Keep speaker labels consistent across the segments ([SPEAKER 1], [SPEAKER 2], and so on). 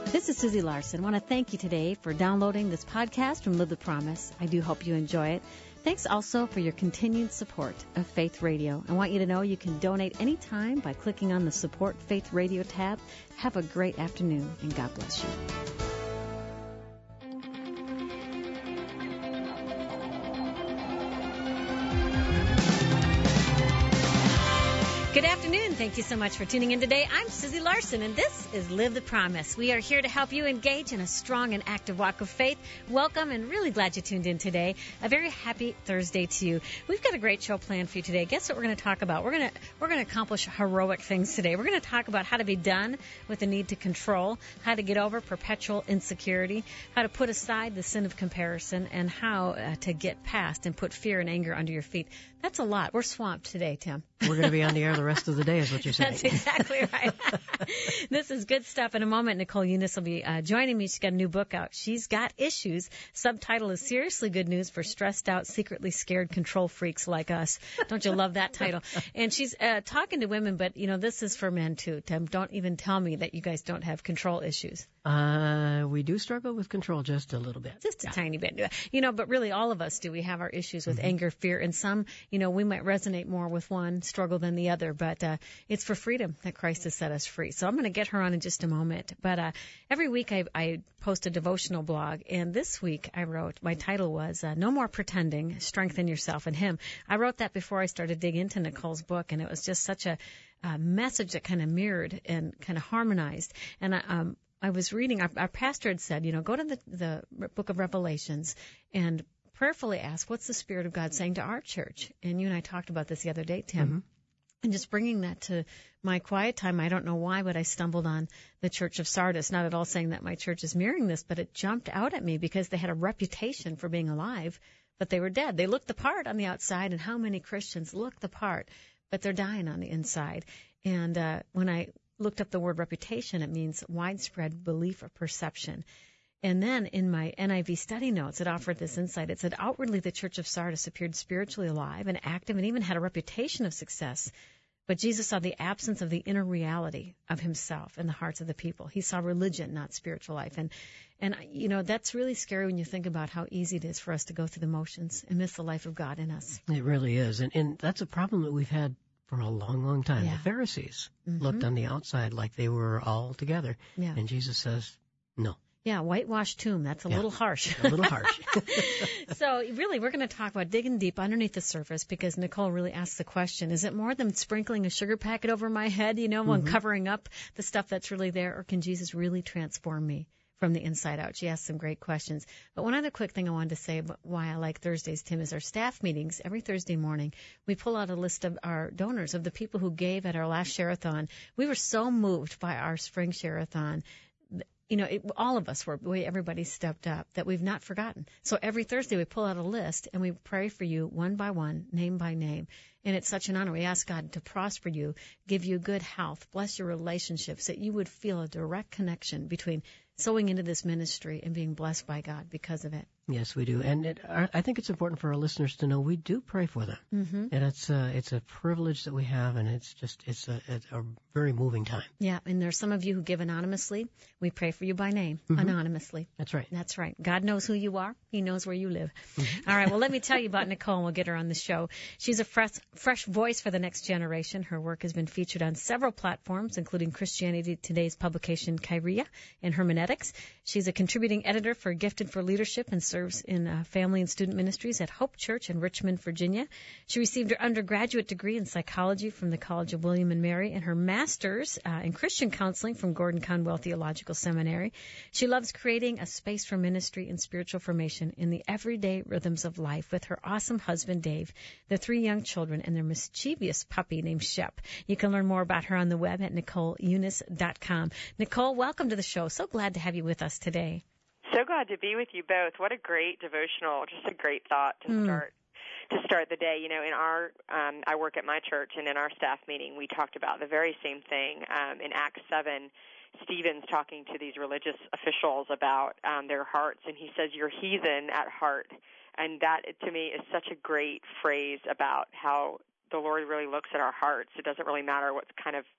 [SPEAKER 1] This is Susie Larson. I want to thank you today for downloading this podcast from Live the Promise. I do hope you enjoy it. Thanks also for your continued support of Faith Radio. I want you to know you can donate anytime by clicking on the Support Faith Radio tab. Have a great afternoon, and God bless you. Good afternoon. Thank you so much for tuning in today. I'm Susie Larson, and this is Live the Promise. We are here to help you engage in a strong and active walk of faith. Welcome, and really glad you tuned in today. A very happy Thursday to you. We've got a great show planned for you today. Guess what we're going to talk about? We're going to accomplish heroic things today. We're going to talk about how to be done with the need to control, how to get over perpetual insecurity, how to put aside the sin of comparison, and how to get past and put fear and anger under your feet. That's a lot. We're swamped today, Tim.
[SPEAKER 2] We're going to be on the air the rest of the day is what you're saying.
[SPEAKER 1] That's exactly right. This is good stuff. In a moment, Nicole Eunice will be joining me. She's got a new book out. She's Got Issues. Subtitle is Seriously Good News for Stressed Out, Secretly Scared Control Freaks Like Us. Don't you love that title? And she's talking to women, but, you know, this is for men, too, Tim. Don't even tell me that you guys don't have control issues.
[SPEAKER 2] We do struggle with control just a little bit.
[SPEAKER 1] Just a tiny bit. You know, but really all of us do. We have our issues with anger, fear, and some, you know, we might resonate more with one struggle than the other, but it's for freedom that Christ has set us free. So I'm going to get her on in just a moment. But every week I post a devotional blog, and this week I wrote, my title was No More Pretending, Strengthen Yourself in Him. I wrote that before I started digging into Nicole's book, and it was just such a message that kind of mirrored and kind of harmonized. And I was reading, our pastor had said, you know, go to the book of Revelations and prayerfully ask, what's the Spirit of God saying to our church? And you and I talked about this the other day, Tim. Mm-hmm. And just bringing that to my quiet time, I don't know why, but I stumbled on the Church of Sardis. Not at all saying that my church is mirroring this, but it jumped out at me because they had a reputation for being alive, but they were dead. They looked the part on the outside, and how many Christians look the part, but they're dying on the inside. And when I looked up the word reputation, it means widespread belief or perception. And then in my NIV study notes, it offered this insight. It said, outwardly, the Church of Sardis appeared spiritually alive and active and even had a reputation of success. But Jesus saw the absence of the inner reality of himself in the hearts of the people. He saw religion, not spiritual life. And you know, that's really scary when you think about how easy it is for us to go through the motions and miss the life of God in us.
[SPEAKER 2] It really is. And that's a problem that we've had for a long, long time.
[SPEAKER 1] Yeah.
[SPEAKER 2] The Pharisees looked on the outside like they were all together.
[SPEAKER 1] Yeah.
[SPEAKER 2] And Jesus says, no.
[SPEAKER 1] Yeah, whitewashed tomb. That's a little harsh.
[SPEAKER 2] A little harsh.
[SPEAKER 1] So really, we're going to talk about digging deep underneath the surface because Nicole really asked the question, is it more than sprinkling a sugar packet over my head, you know, when covering up the stuff that's really there, or can Jesus really transform me from the inside out? She asked some great questions. But one other quick thing I wanted to say about why I like Thursdays, Tim, is our staff meetings. Every Thursday morning, we pull out a list of our donors, of the people who gave at our last Share-a-thon. We were so moved by our spring Share-a-thon. You know, all of us were, everybody stepped up, that we've not forgotten. So every Thursday we pull out a list and we pray for you one by one, name by name. And it's such an honor. We ask God to prosper you, give you good health, bless your relationships, that you would feel a direct connection between sowing into this ministry and being blessed by God because of it.
[SPEAKER 2] Yes, we do. And I think it's important for our listeners to know we do pray for them. Mm-hmm. And it's a privilege that we have, and it's a very moving time.
[SPEAKER 1] Yeah, and there's some of you who give anonymously. We pray for you by name, anonymously.
[SPEAKER 2] That's right.
[SPEAKER 1] That's right. God knows who you are. He knows where you live. All right, well, let me tell you about Nicole, and we'll get her on the show. She's a fresh voice for the next generation. Her work has been featured on several platforms, including Christianity Today's publication, Kyria, and Hermeneutics. She's a contributing editor for Gifted for Leadership and serves in family and student ministries at Hope Church in Richmond, Virginia. She received her undergraduate degree in psychology from the College of William and Mary and her master's in Christian counseling from Gordon Conwell Theological Seminary. She loves creating a space for ministry and spiritual formation in the everyday rhythms of life with her awesome husband, Dave, their 3 young children, and their mischievous puppy named Shep. You can learn more about her on the web at NicoleEunice.com. Nicole, welcome to the show. So glad to have you with us today.
[SPEAKER 3] So glad to be with you both. What a great devotional, just a great thought to start the day. You know, in our I work at my church, and in our staff meeting, we talked about the very same thing. In Acts 7, Stephen's talking to these religious officials about their hearts, and he says, "You're heathen at heart." And that, to me, is such a great phrase about how the Lord really looks at our hearts. It doesn't really matter what kind of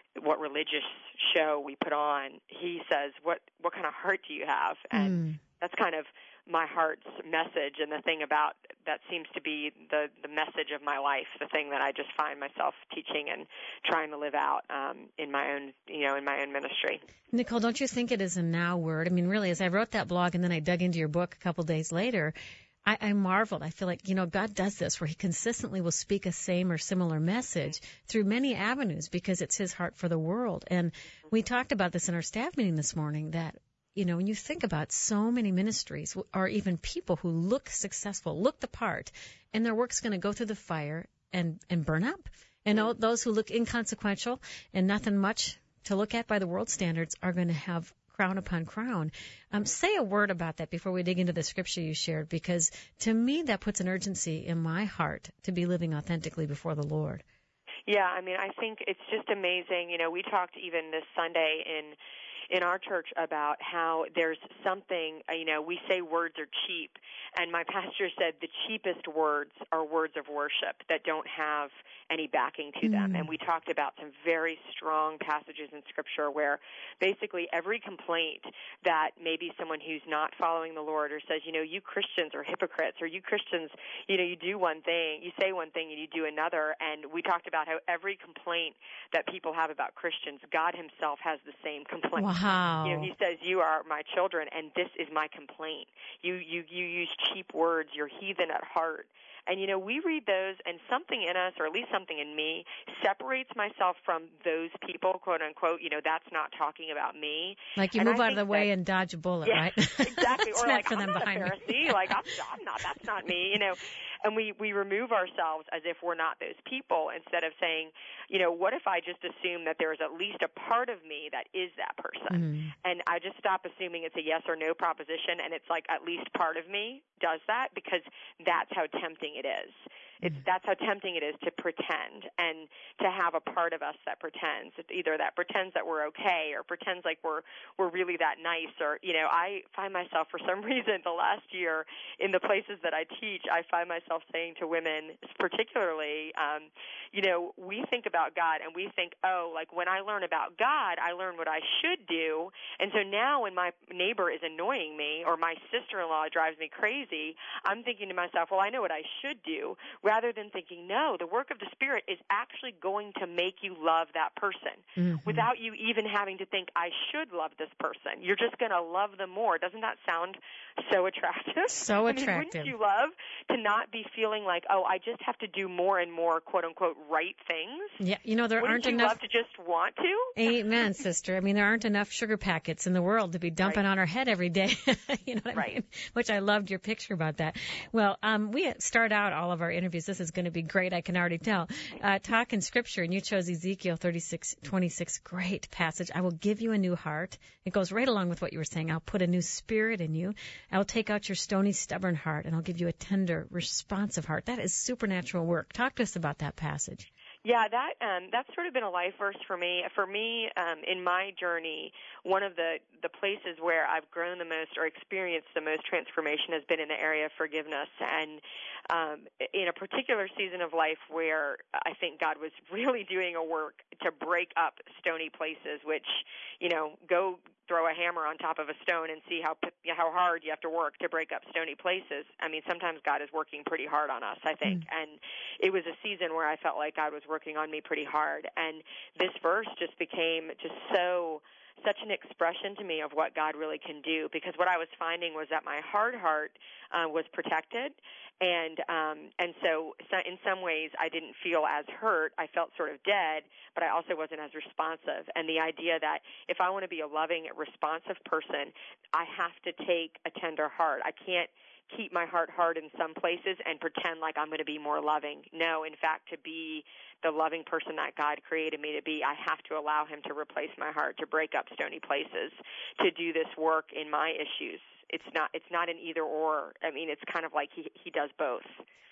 [SPEAKER 3] what religious show we put on. He says, what kind of heart do you have? And that's kind of my heart's message, and the thing about that seems to be the message of my life, the thing that I just find myself teaching and trying to live out in my own ministry.
[SPEAKER 1] Nicole, don't you think it is a now word? I mean, really, as I wrote that blog and then I dug into your book a couple days later, I marveled. I feel like, God does this where he consistently will speak a same or similar message through many avenues because it's his heart for the world. And we talked about this in our staff meeting this morning that, when you think about so many ministries or even people who look successful, look the part, and their work's going to go through the fire and burn up. And those who look inconsequential and nothing much to look at by the world standards are going to have crown upon crown. Say a word about that before we dig into the scripture you shared, because to me that puts an urgency in my heart to be living authentically before the Lord.
[SPEAKER 3] Yeah, I mean, I think it's just amazing. We talked even this Sunday in our church about how there's something, we say words are cheap, and my pastor said the cheapest words are words of worship that don't have any backing to them. And we talked about some very strong passages in Scripture where basically every complaint that maybe someone who's not following the Lord or says, you Christians are hypocrites, or you Christians, you do one thing, you say one thing and you do another. And we talked about how every complaint that people have about Christians, God himself has the same complaint.
[SPEAKER 1] Wow.
[SPEAKER 3] He says, you are my children, and this is my complaint. You use cheap words. You're heathen at heart. And, we read those, and something in us, or at least something in me, separates myself from those people, quote unquote. That's not talking about me.
[SPEAKER 1] Like you move out of the way and dodge a bullet, right?
[SPEAKER 3] Exactly.
[SPEAKER 1] Or
[SPEAKER 3] like,
[SPEAKER 1] for
[SPEAKER 3] I'm
[SPEAKER 1] them
[SPEAKER 3] not
[SPEAKER 1] behind
[SPEAKER 3] a Pharisee.
[SPEAKER 1] me.
[SPEAKER 3] Like, I'm not, that's not me, And we remove ourselves as if we're not those people, instead of saying, what if I just assume that there's at least a part of me that is that person? And I just stop assuming it's a yes or no proposition, and it's like at least part of me does that, because that's how tempting it is. That's how tempting it is to pretend and to have a part of us that pretends. It's either that pretends that we're okay or pretends like we're really that nice. Or, I find myself for some reason the last year in the places that I teach, I find myself saying to women particularly, we think about God and we think, like when I learn about God, I learn what I should do. And so now when my neighbor is annoying me or my sister-in-law drives me crazy, I'm thinking to myself, well, I know what I should do, rather than thinking, no, the work of the Spirit is actually going to make you love that person without you even having to think, I should love this person. You're just going to love them more. Doesn't that sound so attractive?
[SPEAKER 1] So attractive.
[SPEAKER 3] Wouldn't you love to not be feeling like, I just have to do more and more, quote unquote, right things?
[SPEAKER 1] Yeah, there aren't
[SPEAKER 3] Wouldn't you
[SPEAKER 1] enough.
[SPEAKER 3] love to just want to?
[SPEAKER 1] Amen, sister. I mean, there aren't enough sugar packets in the world to be dumping on our head every day. You know what I mean? Which I loved your picture about that. Well, we start out all of our interviews. This is going to be great. I can already tell. Talking scripture, and you chose Ezekiel 36:26. Great passage. I will give you a new heart. It goes right along with what you were saying. I'll put a new spirit in you. I will take out your stony, stubborn heart, and I'll give you a tender, responsive heart. That is supernatural work. Talk to us about that passage.
[SPEAKER 3] Yeah, that's sort of been a life verse for me. For me, in my journey, one of the places where I've grown the most or experienced the most transformation has been in the area of forgiveness. And in a particular season of life where I think God was really doing a work to break up stony places, which, go throw a hammer on top of a stone and see how hard you have to work to break up stony places. I mean, sometimes God is working pretty hard on us, I think. And it was a season where I felt like God was working on me pretty hard. And this verse just became such an expression to me of what God really can do, because what I was finding was that my hard heart was protected, and so in some ways I didn't feel as hurt. I felt sort of dead, but I also wasn't as responsive. And the idea that if I want to be a loving, responsive person, I have to take a tender heart. I can't keep my heart hard in some places and pretend like I'm going to be more loving. No, in fact, to be the loving person that God created me to be, I have to allow him to replace my heart, to break up stony places, to do this work in my issues. It's not an either or. I mean, it's kind of like he does both.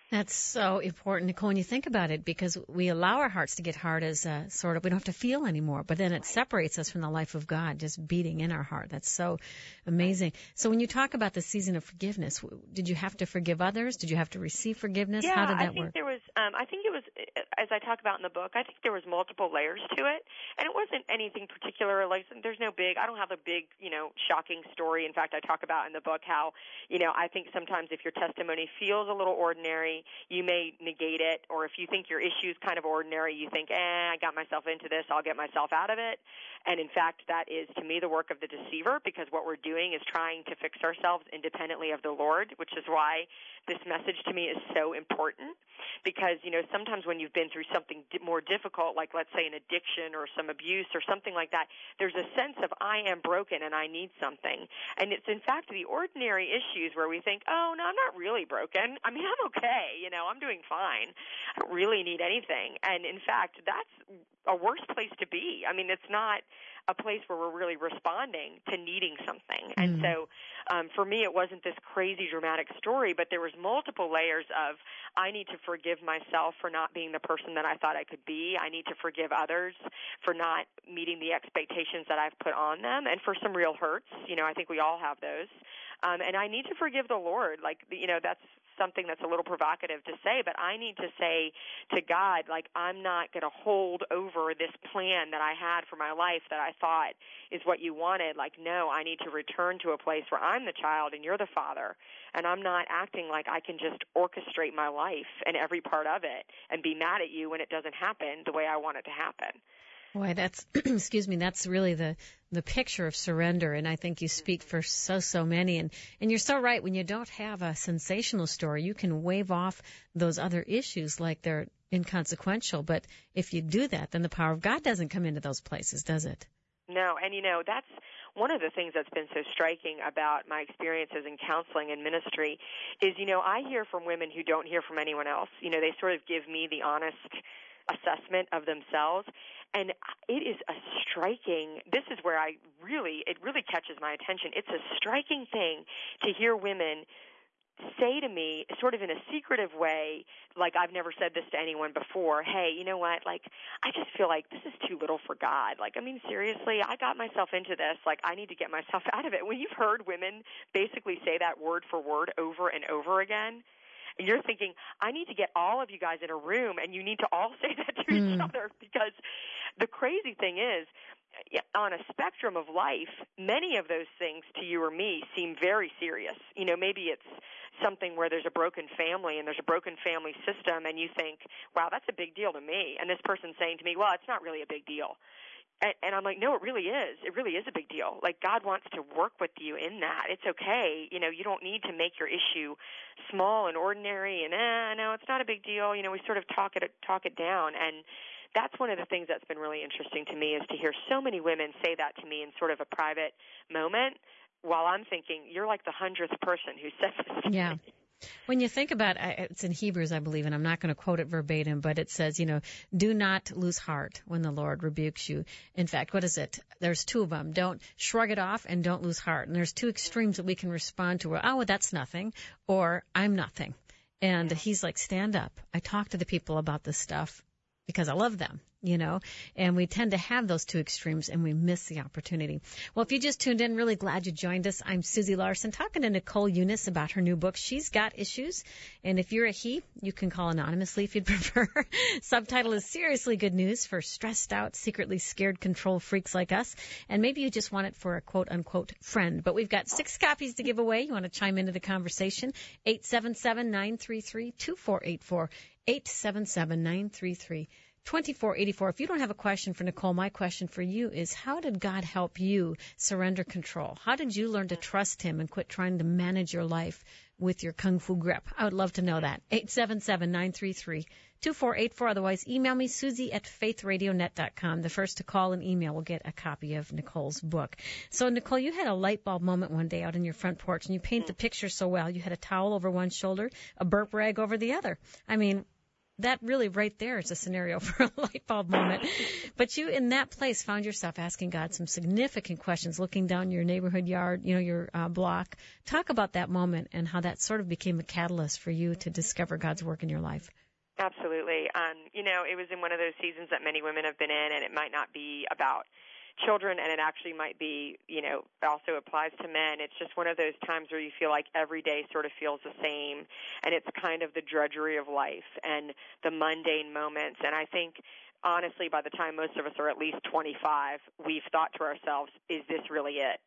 [SPEAKER 1] That's so important, Nicole, when you think about it, because we allow our hearts to get hard as sort of, we don't have to feel anymore, but then it separates us from the life of God, just beating in our heart. That's so amazing. So when you talk about the season of forgiveness, did you have to forgive others? Did you have to receive forgiveness?
[SPEAKER 3] Yeah,
[SPEAKER 1] How did that
[SPEAKER 3] I think
[SPEAKER 1] work?
[SPEAKER 3] there was, I think it was, as I talk about in the book, I think there was multiple layers to it, and it wasn't anything particular, like, there's no big, I don't have a big, shocking story. In fact, I talk about in the book how, I think sometimes if your testimony feels a little ordinary, you may negate it, or if you think your issue is kind of ordinary, you think, I got myself into this, I'll get myself out of it. And in fact, that is, to me, the work of the deceiver, because what we're doing is trying to fix ourselves independently of the Lord, which is why this message to me is so important. Because, sometimes when you've been through something more difficult, like let's say an addiction or some abuse or something like that, there's a sense of I am broken and I need something. And it's in fact the ordinary issues where we think, oh, no, I'm not really broken. I mean, I'm okay. I'm doing fine. I don't really need anything. And in fact, that's a worse place to be. I mean, it's not a place where we're really responding to needing something. And so for me, it wasn't this crazy dramatic story, but there was multiple layers of I need to forgive myself for not being the person that I thought I could be. I need to forgive others for not meeting the expectations that I've put on them, and for some real hurts. I think we all have those. And I need to forgive the Lord. That's something that's a little provocative to say, but I need to say to God, I'm not going to hold over this plan that I had for my life that I thought is what you wanted. No, I need to return to a place where I'm the child and you're the father, and I'm not acting like I can just orchestrate my life and every part of it and be mad at you when it doesn't happen the way I want it to happen.
[SPEAKER 1] Boy, that's, excuse me, that's really the picture of surrender, and I think you speak for so many, and you're so right. When you don't have a sensational story, you can wave off those other issues like they're inconsequential, but if you do that, then the power of God doesn't come into those places, does it?
[SPEAKER 3] No, and that's one of the things that's been so striking about my experiences in counseling and ministry is, I hear from women who don't hear from anyone else. They sort of give me the honest assessment of themselves, and it is a striking, this is where it really catches my attention. It's a striking thing to hear women say to me, sort of in a secretive way, like I've never said this to anyone before, hey, you know what, I just feel like this is too little for God. Seriously, I got myself into this, I need to get myself out of it. When you've heard women basically say that word for word over and over again, and you're thinking, I need to get all of you guys in a room, and you need to all say that to each other, because the crazy thing is, on a spectrum of life, many of those things to you or me seem very serious. Maybe it's something where there's a broken family and there's a broken family system, and you think, wow, that's a big deal to me. And this person's saying to me, well, it's not really a big deal. And I'm like, no, it really is. It really is a big deal. God wants to work with you in that. It's okay. You don't need to make your issue small and ordinary and, no, it's not a big deal. We sort of talk it down. And that's one of the things that's been really interesting to me, is to hear so many women say that to me in sort of a private moment, while I'm thinking, you're like the 100th person who said this to me.
[SPEAKER 1] When you think about it's in Hebrews, I believe, and I'm not going to quote it verbatim, but it says, do not lose heart when the Lord rebukes you. In fact, what is it? There's two of them. Don't shrug it off and don't lose heart. And there's two extremes that we can respond to. Well, that's nothing, or I'm nothing. And he's like, stand up. I talk to the people about this stuff because I love them, and we tend to have those two extremes, and we miss the opportunity. Well, if you just tuned in, really glad you joined us. I'm Susie Larson, talking to Nicole Eunice about her new book, She's Got Issues. And if you're a he, you can call anonymously if you'd prefer. Subtitle is Seriously Good News for Stressed Out, Secretly Scared Control Freaks Like Us. And maybe you just want it for a quote-unquote friend. But we've got 6 copies to give away. You want to chime into the conversation? 877-933-2484. 877-933-2484. 2484. If you don't have a question for Nicole, my question for you is, how did God help you surrender control? How did you learn to trust him and quit trying to manage your life with your kung fu grip? I would love to know that. 877-933-2484. Otherwise, email me, Susie@faithradionet.com. The first to call and email will get a copy of Nicole's book. So, Nicole, you had a light bulb moment one day out on your front porch, and you paint the picture so well. You had a towel over one shoulder, a burp rag over the other. I mean, that really right there is a scenario for a light bulb moment. But you, in that place, found yourself asking God some significant questions, looking down your neighborhood yard, your block. Talk about that moment and how that sort of became a catalyst for you to discover God's work in your life.
[SPEAKER 3] Absolutely. It was in one of those seasons that many women have been in, and it might not be about children, and it actually might be, also applies to men. It's just one of those times where you feel like every day sort of feels the same, and it's kind of the drudgery of life and the mundane moments. And I think, honestly, by the time most of us are at least 25, we've thought to ourselves, is this really it?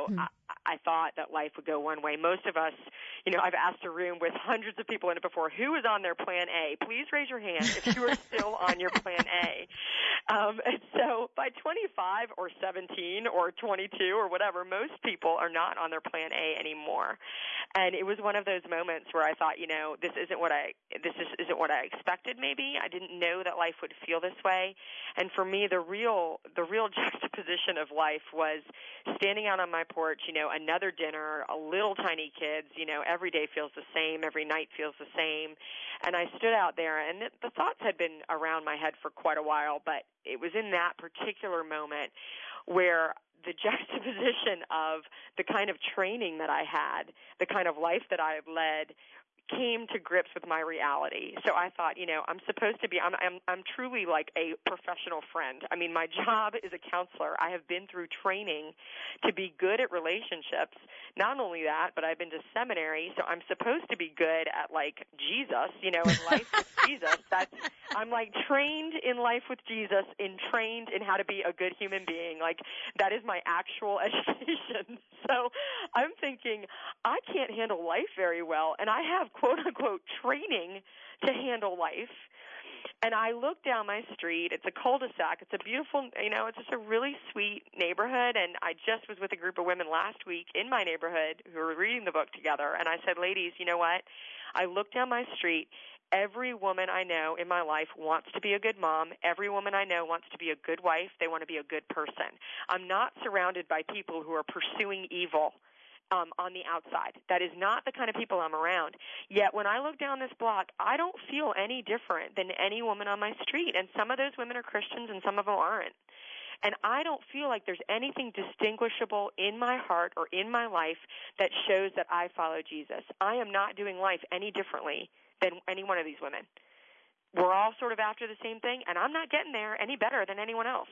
[SPEAKER 3] I thought that life would go one way. Most of us, I've asked a room with hundreds of people in it before, who is on their plan A? Please raise your hand if you are still on your plan A. And so by 25 or 17 or 22 or whatever, most people are not on their plan A anymore. And it was one of those moments where I thought, this isn't what I expected. Maybe I didn't know that life would feel this way. And for me, the real juxtaposition of life was standing out on my porch, another dinner, a little tiny kids, every day feels the same, every night feels the same. And I stood out there, and the thoughts had been around my head for quite a while, but it was in that particular moment where the juxtaposition of the kind of training that I had, the kind of life that I had led, came to grips with my reality. So I thought, I'm supposed to be, I'm truly like a professional friend. I mean, my job is a counselor. I have been through training to be good at relationships. Not only that, but I've been to seminary, so I'm supposed to be good at like Jesus, in life with Jesus. I'm like trained in life with Jesus and trained in how to be a good human being. Like that is my actual education. So I'm thinking, I can't handle life very well, and I have quote-unquote training to handle life. And I look down my street. It's a cul-de-sac. It's a beautiful, it's just a really sweet neighborhood. And I just was with a group of women last week in my neighborhood who were reading the book together. And I said, ladies, you know what? I look down my street. Every woman I know in my life wants to be a good mom. Every woman I know wants to be a good wife. They want to be a good person. I'm not surrounded by people who are pursuing evil on the outside. That is not the kind of people I'm around. Yet when I look down this block, I don't feel any different than any woman on my street. And some of those women are Christians and some of them aren't. And I don't feel like there's anything distinguishable in my heart or in my life that shows that I follow Jesus. I am not doing life any differently than any one of these women. We're all sort of after the same thing, and I'm not getting there any better than anyone else.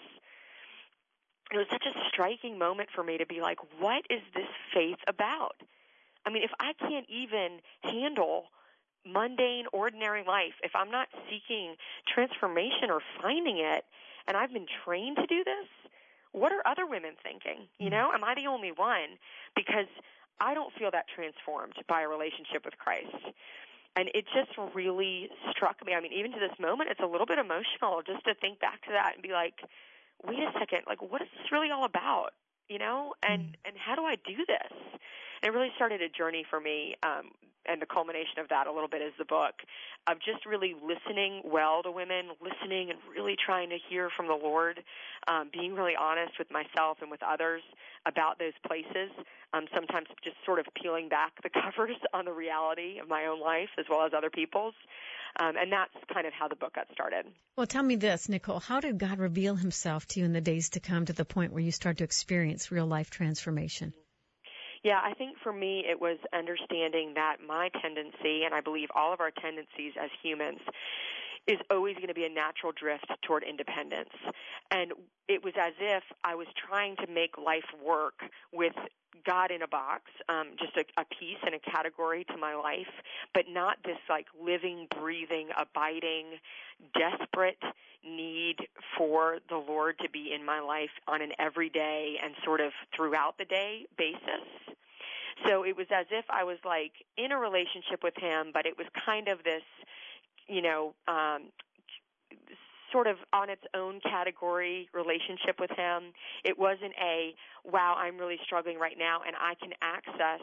[SPEAKER 3] It was such a striking moment for me to be like, what is this faith about? I mean, if I can't even handle mundane, ordinary life, if I'm not seeking transformation or finding it, and I've been trained to do this, what are other women thinking? Am I the only one? Because I don't feel that transformed by a relationship with Christ. And it just really struck me. I mean, even to this moment, it's a little bit emotional just to think back to that and be like, wait a second, like, what is this really all about? And how do I do this? And it really started a journey for me, and the culmination of that a little bit is the book, of just really listening well to women, listening and really trying to hear from the Lord, being really honest with myself and with others about those places, sometimes just sort of peeling back the covers on the reality of my own life as well as other people's. And that's kind of how the book got started.
[SPEAKER 1] Well, tell me this, Nicole, how did God reveal himself to you in the days to come to the point where you start to experience real life transformation?
[SPEAKER 3] Yeah, I think for me it was understanding that my tendency, and I believe all of our tendencies as humans, is always going to be a natural drift toward independence. And it was as if I was trying to make life work with God in a box, just a piece and a category to my life, but not this like living, breathing, abiding, desperate need for the Lord to be in my life on an everyday and sort of throughout the day basis. So it was as if I was like in a relationship with him, but it was kind of this, sort of on its own category relationship with him. It wasn't a, wow, I'm really struggling right now, and I can access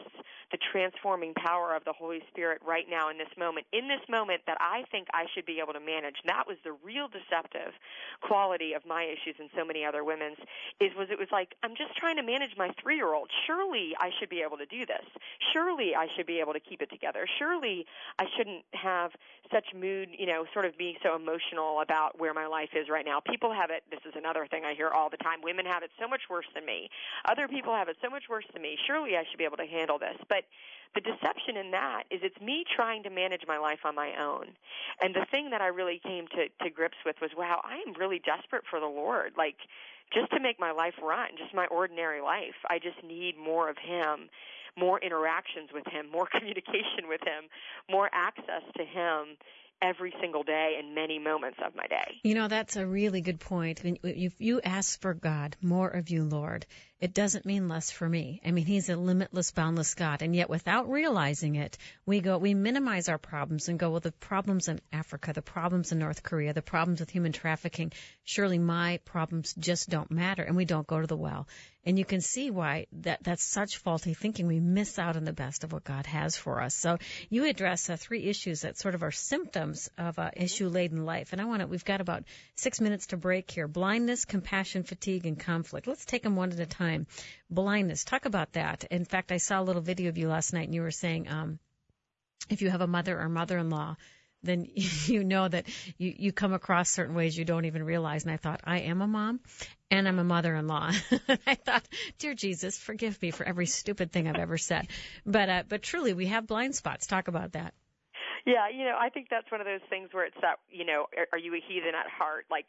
[SPEAKER 3] the transforming power of the Holy Spirit right now in this moment that I think I should be able to manage. And that was the real deceptive quality of my issues and so many other women's, it was like, I'm just trying to manage my 3-year-old. Surely I should be able to do this. Surely I should be able to keep it together. Surely I shouldn't have such mood, sort of being so emotional about where my life is right now. People have it, this is another thing I hear all the time, women have it so much worse than me. Other people have it so much worse than me. Surely I should be able to handle this. But the deception in that is it's me trying to manage my life on my own. And the thing that I really came to grips with was, wow, I am really desperate for the Lord. Like, just to make my life run, just my ordinary life, I just need more of Him, more interactions with Him, more communication with Him, more access to Him every single day and many moments of my day.
[SPEAKER 1] That's a really good point. If you ask for God, more of you, Lord, it doesn't mean less for me. I mean, He's a limitless, boundless God. And yet without realizing it, we minimize our problems and go, well, the problems in Africa, the problems in North Korea, the problems with human trafficking, surely my problems just don't matter. And we don't go to the well. And you can see why that's such faulty thinking. We miss out on the best of what God has for us. So you address 3 issues that sort of are symptoms of issue-laden life. And we've got about 6 minutes to break here. Blindness, compassion, fatigue, and conflict. Let's take them one at a time. Blindness, talk about that. In fact, I saw a little video of you last night, and you were saying if you have a mother or mother-in-law, then you know that you come across certain ways you don't even realize. And I thought, I am a mom and I'm a mother-in-law. I thought, dear Jesus, forgive me for every stupid thing I've ever said. But truly, we have blind spots. Talk about that.
[SPEAKER 3] Yeah, I think that's one of those things where it's that, are you a heathen at heart? Like,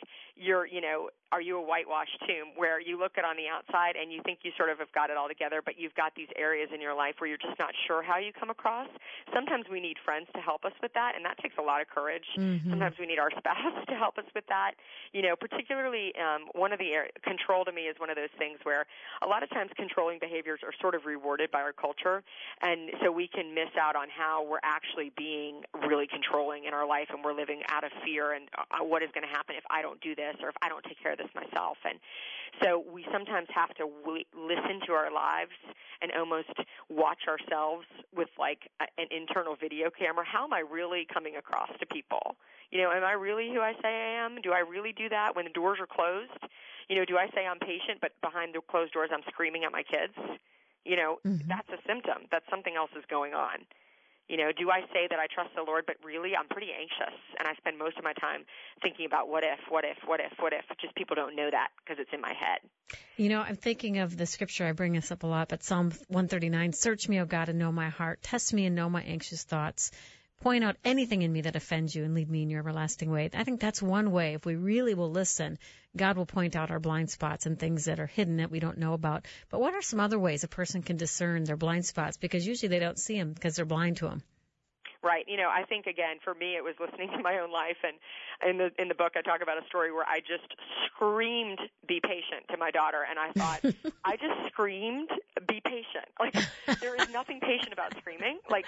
[SPEAKER 3] are you a whitewashed tomb where you look at on the outside and you think you sort of have got it all together, but you've got these areas in your life where you're just not sure how you come across? Sometimes we need friends to help us with that, and that takes a lot of courage. Mm-hmm. Sometimes we need our spouse to help us with that. Particularly one of the control to me is one of those things where a lot of times controlling behaviors are sort of rewarded by our culture, and so we can miss out on how we're actually being really controlling in our life, and we're living out of fear and what is going to happen if I don't do this or if I don't take care of this myself. And so we sometimes have to listen to our lives and almost watch ourselves with like an internal video camera. How am I really coming across to people? Am I really who I say I am? Do I really do that when the doors are closed? Do I say I'm patient, but behind the closed doors I'm screaming at my kids? Mm-hmm. That's a symptom that something else is going on. Do I say that I trust the Lord, but really I'm pretty anxious, and I spend most of my time thinking about what if. Just people don't know that because it's in my head.
[SPEAKER 1] I'm thinking of the scripture, I bring this up a lot, but Psalm 139, search me, O God, and know my heart. Test me and know my anxious thoughts. Point out anything in me that offends you and lead me in your everlasting way. I think that's one way. If we really will listen, God will point out our blind spots and things that are hidden that we don't know about. But what are some other ways a person can discern their blind spots? Because usually they don't see them because they're blind to them.
[SPEAKER 3] Right. I think, again, for me, it was listening to my own life. And in the book, I talk about a story where I just screamed, be patient, to my daughter. And I thought, I just screamed, be patient. Like, there is nothing patient about screaming. Like,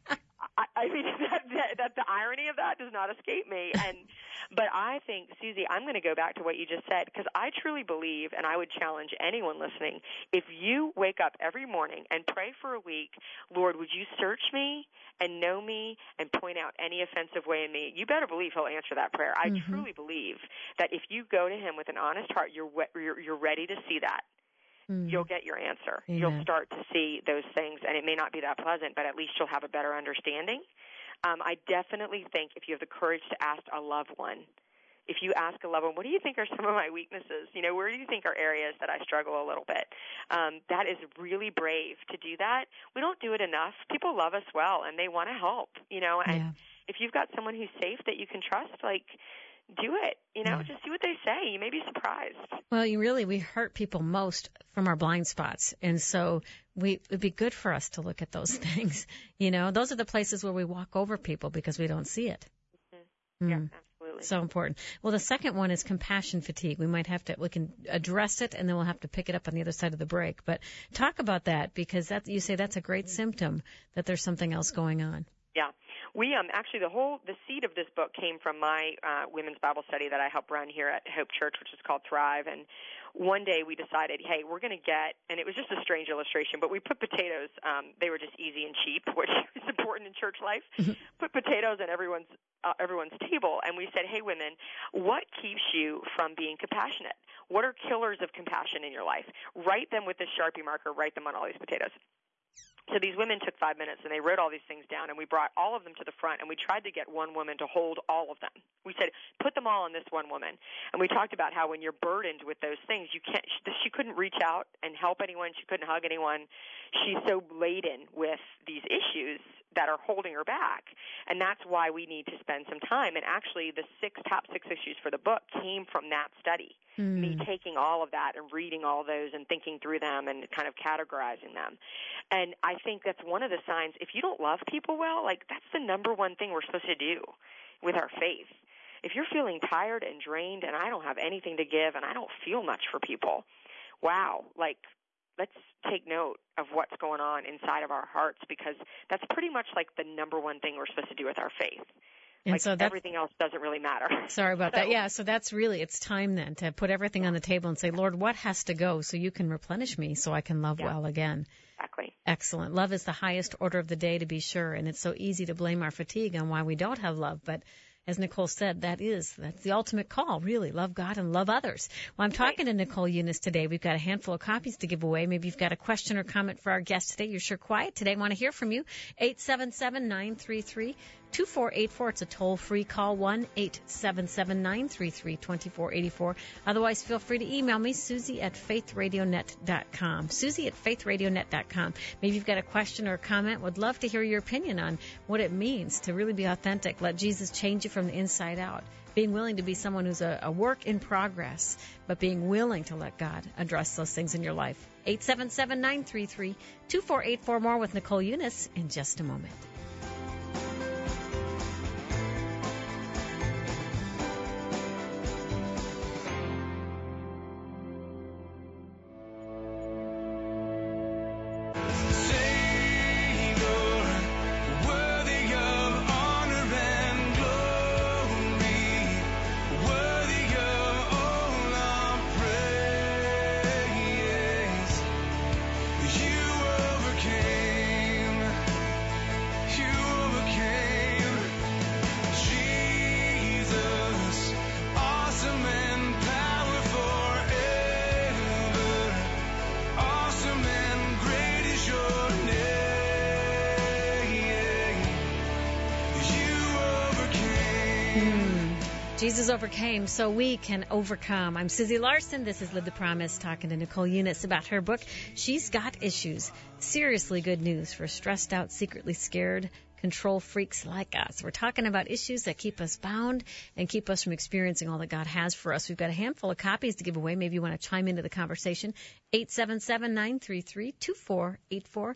[SPEAKER 3] I mean, that the irony of that does not escape me. But I think, Susie, I'm going to go back to what you just said, because I truly believe, and I would challenge anyone listening, if you wake up every morning and pray for a week, Lord, would you search me and know me and point out any offensive way in me, you better believe He'll answer that prayer. I truly believe that if you go to Him with an honest heart, you're ready to see that. You'll get your answer. Amen. You'll start to see those things, and it may not be that pleasant, but at least you'll have a better understanding. I definitely think if you have the courage to ask a loved one, if you ask a loved one, what do you think are some of my weaknesses? Where do you think are areas that I struggle a little bit? That is really brave to do that. We don't do it enough. People love us well, and they want to help, and if you've got someone who's safe that you can trust, do it, just see what they say. You may be surprised.
[SPEAKER 1] Well, we hurt people most from our blind spots. And so it'd be good for us to look at those things. Those are the places where we walk over people because we don't see it.
[SPEAKER 3] Mm-hmm. Yeah, absolutely.
[SPEAKER 1] So important. Well, the second one is compassion fatigue. We can address it and then we'll have to pick it up on the other side of the break. But talk about that, because you say that's a great symptom that there's something else going on.
[SPEAKER 3] Yeah. We actually the seed of this book came from my women's Bible study that I help run here at Hope Church, which is called Thrive. And one day we decided, hey, we're going to get, and it was just a strange illustration, but we put potatoes, they were just easy and cheap, which is important in church life, put potatoes on everyone's table, and we said, hey, women, what keeps you from being compassionate? What are killers of compassion in your life? Write them with this Sharpie marker, write them on all these potatoes. So these women took 5 minutes, and they wrote all these things down, and we brought all of them to the front, and we tried to get one woman to hold all of them. We said, put them all on this one woman. And we talked about how when you're burdened with those things, she couldn't reach out and help anyone. She couldn't hug anyone. She's so laden with these issues that are holding her back. And that's why we need to spend some time. And actually, the top six issues for the book came from that study, me taking all of that and reading all those and thinking through them and kind of categorizing them. And I think that's one of the signs. If you don't love people well, like that's the number one thing we're supposed to do with our faith. If you're feeling tired and drained and I don't have anything to give and I don't feel much for people, wow, like let's take note of what's going on inside of our hearts, because that's pretty much like the number one thing we're supposed to do with our faith. And like so everything else doesn't really matter.
[SPEAKER 1] Sorry about that. Yeah, so that's really, it's time then to put everything on the table and say, Lord, what has to go so you can replenish me so I can love well again?
[SPEAKER 3] Exactly.
[SPEAKER 1] Excellent. Love is the highest order of the day, to be sure, and it's so easy to blame our fatigue on why we don't have love, but as Nicole said, that's the ultimate call, really. Love God and love others. Well, I'm talking to Nicole Unice today. We've got a handful of copies to give away. Maybe you've got a question or comment for our guest today. You're sure quiet today. I want to hear from you. 877-933-2484. It's a toll-free call, 1-877-933-2484. Otherwise, feel free to email me, Susie@faithradionet.com. Susie@faithradionet.com. Maybe you've got a question or a comment. Would love to hear your opinion on what it means to really be authentic. Let Jesus change you from the inside out. Being willing to be someone who's a work in progress, but being willing to let God address those things in your life. 877-933-2484. More with Nicole Unice in just a moment. Jesus overcame so we can overcome. I'm Susie Larson. This is Live the Promise, talking to Nicole Unice about her book, She's Got Issues. Seriously good news for stressed out, secretly scared, control freaks like us. We're talking about issues that keep us bound and keep us from experiencing all that God has for us. We've got a handful of copies to give away. Maybe you want to chime into the conversation. 877-933-2484.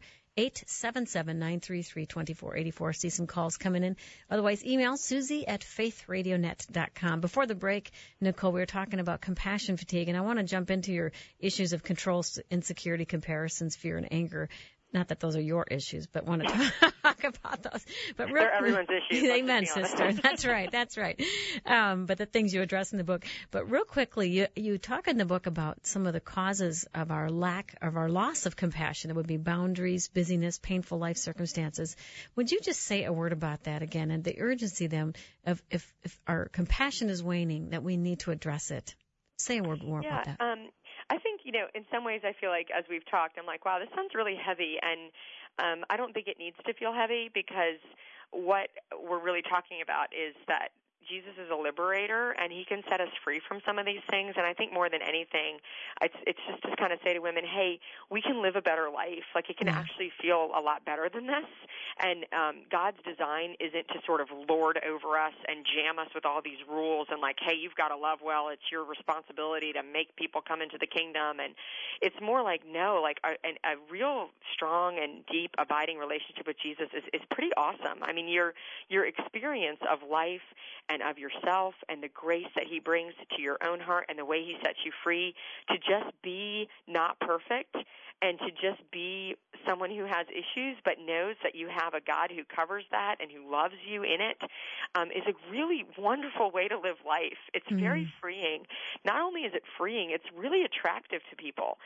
[SPEAKER 1] 877-933-2484. See some calls coming in. Otherwise, email Susie@faithradionet.com. Before the break, Nicole, we were talking about compassion fatigue, and I want to jump into your issues of control, insecurity, comparisons, fear, and anger. Not that those are your issues, but want to talk about those. But
[SPEAKER 3] they're everyone's issues.
[SPEAKER 1] Amen, sister. That's right. That's right. But the things you address in the book. But real quickly, you talk in the book about some of the causes of our loss of compassion. It would be boundaries, busyness, painful life circumstances. Would you just say a word about that again, and the urgency then of if our compassion is waning, that we need to address it? Say a word more about that.
[SPEAKER 3] I think, in some ways I feel like as we've talked, I'm like, wow, this sounds really heavy. And I don't think it needs to feel heavy, because what we're really talking about is that Jesus is a liberator, and he can set us free from some of these things. And I think more than anything, it's just to kind of say to women, hey, we can live a better life. Like, it can actually feel a lot better than this. And God's design isn't to sort of lord over us and jam us with all these rules and like, hey, you've got to love well. It's your responsibility to make people come into the kingdom. And it's more like, no, like a real strong and deep abiding relationship with Jesus is pretty awesome. I mean, your experience of life and of yourself and the grace that he brings to your own heart and the way he sets you free to just be not perfect and to just be someone who has issues but knows that you have a God who covers that and who loves you in it, is a really wonderful way to live life. It's very freeing. Not only is it freeing, it's really attractive to people.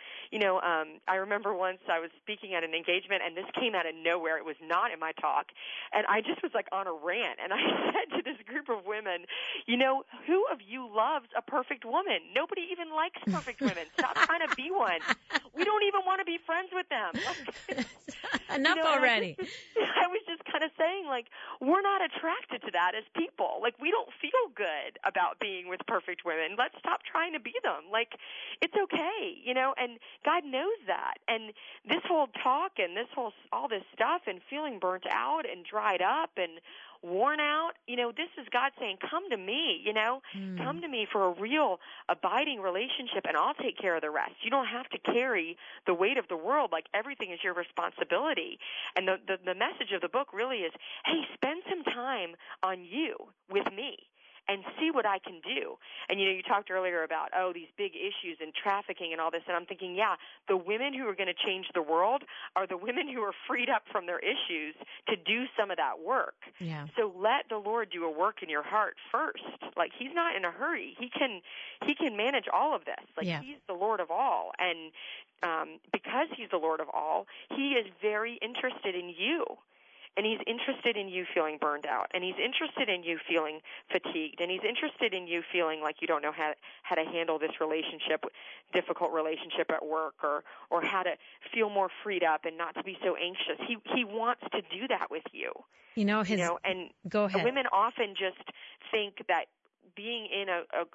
[SPEAKER 3] I remember once I was speaking at an engagement, and this came out of nowhere. It was not in my talk. And I just was like on a rant. And I said to this group of women, who of you loves a perfect woman? Nobody even likes perfect women. Stop trying to be one. We don't even want to be friends with them.
[SPEAKER 1] Enough already.
[SPEAKER 3] I was just kind of saying, we're not attracted to that as people. We don't feel good about being with perfect women. Let's stop trying to be them. It's okay, and God knows that. And this whole talk and all this stuff and feeling burnt out and dried up and worn out, this is God saying, come to me, come to me for a real abiding relationship, and I'll take care of the rest. You don't have to carry the weight of the world like everything is your responsibility. And the message of the book really is, hey, spend some time on you with me and see what I can do. And, you talked earlier about, these big issues and trafficking and all this, and I'm thinking, the women who are going to change the world are the women who are freed up from their issues to do some of that work.
[SPEAKER 1] Yeah.
[SPEAKER 3] So let the Lord do a work in your heart first. He's not in a hurry. He can manage all of this. He's the Lord of all. And because he's the Lord of all, he is very interested in you. And he's interested in you feeling burned out, and he's interested in you feeling fatigued, and he's interested in you feeling like you don't know how to handle this difficult relationship at work, or how to feel more freed up and not to be so anxious. He wants to do that with you. And
[SPEAKER 1] go ahead.
[SPEAKER 3] Women often just think that being in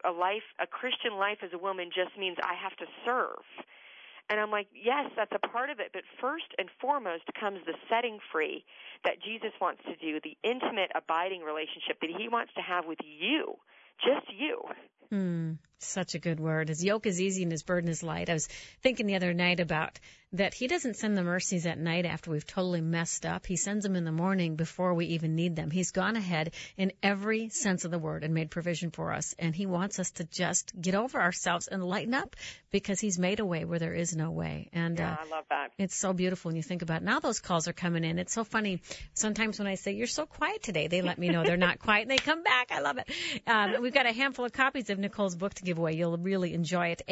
[SPEAKER 3] a Christian life as a woman just means I have to serve. And I'm like, yes, that's a part of it, but first and foremost comes the setting free that Jesus wants to do, the intimate, abiding relationship that he wants to have with you, just you.
[SPEAKER 1] Such a good word. His yoke is easy and his burden is light. I was thinking the other night about that he doesn't send the mercies at night after we've totally messed up. He sends them in the morning before we even need them. He's gone ahead in every sense of the word and made provision for us. And he wants us to just get over ourselves and lighten up because he's made a way where there is no way. And
[SPEAKER 3] I love that.
[SPEAKER 1] It's so beautiful when you think about it. Now those calls are coming in. It's so funny. Sometimes when I say, you're so quiet today, they let me know they're not quiet and they come back. I love it. We've got a handful of copies of Nicole's book to give away. You'll really enjoy it.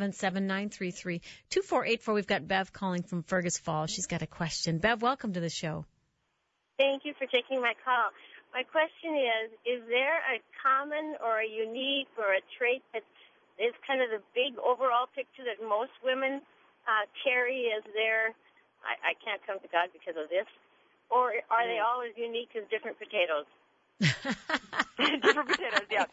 [SPEAKER 1] 877-933-2484. We've got Bev calling from Fergus Falls. She's got a question. Bev, welcome to the show.
[SPEAKER 4] Thank you for taking my call. My question is there a common or a unique or a trait that is kind of the big overall picture that most women carry as their, I can't come to God because of this, or are they all as unique as different potatoes?
[SPEAKER 3] Different potatoes, yeah.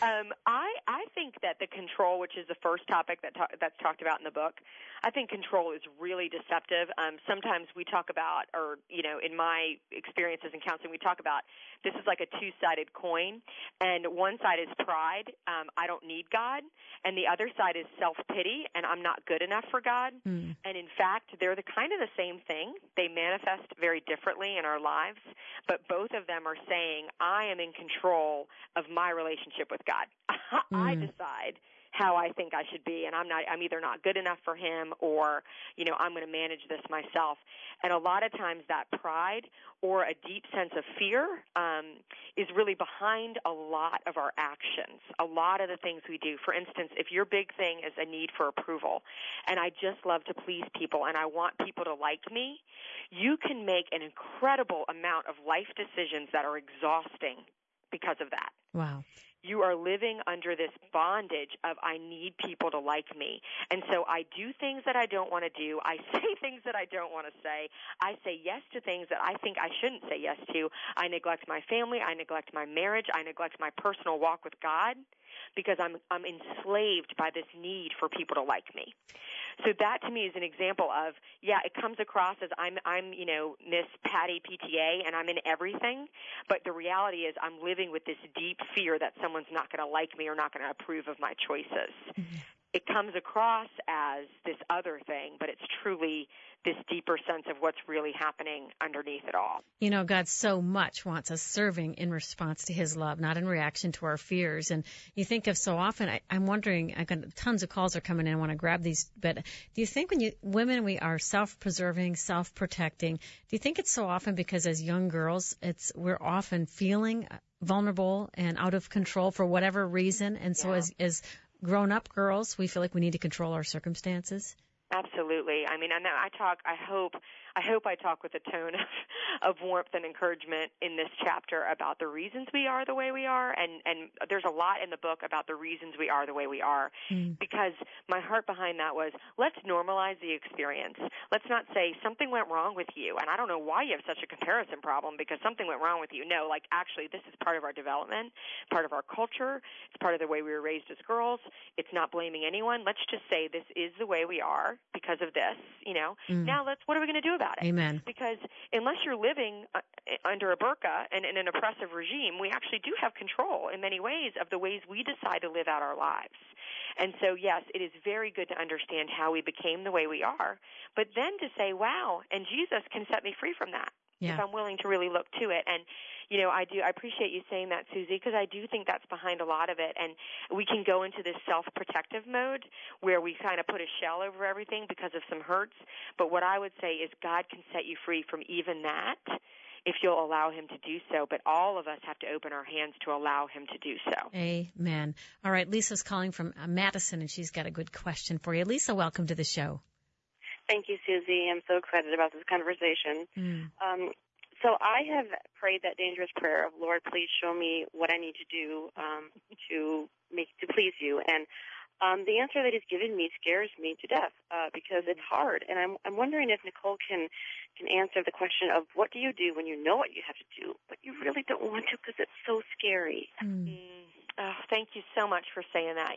[SPEAKER 3] I think that the control, which is the first topic that's talked about in the book, I think control is really deceptive. Sometimes we talk about, or, in my experiences in counseling, we talk about this is like a two-sided coin, and one side is pride, I don't need God, and the other side is self-pity, and I'm not good enough for God. And in fact, they're kind of the same thing. They manifest very differently in our lives, but both of them are saying, I am in control of my relationship with God. I decide how I think I should be, and I'm either not good enough for him or, I'm going to manage this myself. And a lot of times that pride or a deep sense of fear is really behind a lot of our actions, a lot of the things we do. For instance, if your big thing is a need for approval, and I just love to please people and I want people to like me, you can make an incredible amount of life decisions that are exhausting because of that.
[SPEAKER 1] Wow.
[SPEAKER 3] You are living under this bondage of I need people to like me. And so I do things that I don't want to do. I say things that I don't want to say. I say yes to things that I think I shouldn't say yes to. I neglect my family. I neglect my marriage. I neglect my personal walk with God because I'm enslaved by this need for people to like me. So that to me is an example of, it comes across as I'm Miss Patty PTA and I'm in everything, but the reality is I'm living with this deep fear that someone's not going to like me or not going to approve of my choices. it comes across as this other thing, but it's truly this deeper sense of what's really happening underneath it all.
[SPEAKER 1] You know, God so much wants us serving in response to his love, not in reaction to our fears. And you think of so often, I'm wondering, tons of calls are coming in, I want to grab these, but do you think when women, we are self-preserving, self-protecting, do you think it's so often because as young girls, we're often feeling vulnerable and out of control for whatever reason, and so as grown-up girls, we feel like we need to control our circumstances?
[SPEAKER 3] Absolutely. I mean, I hope I talk with a tone of warmth and encouragement in this chapter about the reasons we are the way we are, and there's a lot in the book about the reasons we are the way we are, because my heart behind that was, let's normalize the experience. Let's not say something went wrong with you, and I don't know why you have such a comparison problem because something went wrong with you. No, like actually this is part of our development, part of our culture, it's part of the way we were raised as girls. It's not blaming anyone. Let's just say this is the way we are because of this, Now what are we going to do about it?
[SPEAKER 1] Amen.
[SPEAKER 3] Because unless you're living under a burqa and in an oppressive regime, we actually do have control in many ways of the ways we decide to live out our lives. And so, yes, it is very good to understand how we became the way we are, but then to say, wow, and Jesus can set me free from that.
[SPEAKER 1] Yeah.
[SPEAKER 3] If I'm willing to really look to it. And, I appreciate you saying that, Susie, because I do think that's behind a lot of it. And we can go into this self-protective mode where we kind of put a shell over everything because of some hurts. But what I would say is God can set you free from even that if you'll allow him to do so. But all of us have to open our hands to allow him to do so.
[SPEAKER 1] Amen. All right, Lisa's calling from Madison, and she's got a good question for you. Lisa, welcome to the show.
[SPEAKER 5] Thank you, Susie. I'm so excited about this conversation. So I have prayed that dangerous prayer of, Lord, please show me what I need to do to please you. And the answer that he's given me scares me to death because it's hard. And I'm wondering if Nicole can answer the question of what do you do when you know what you have to do, but you really don't want to because it's so scary.
[SPEAKER 3] Oh, thank you so much for saying that.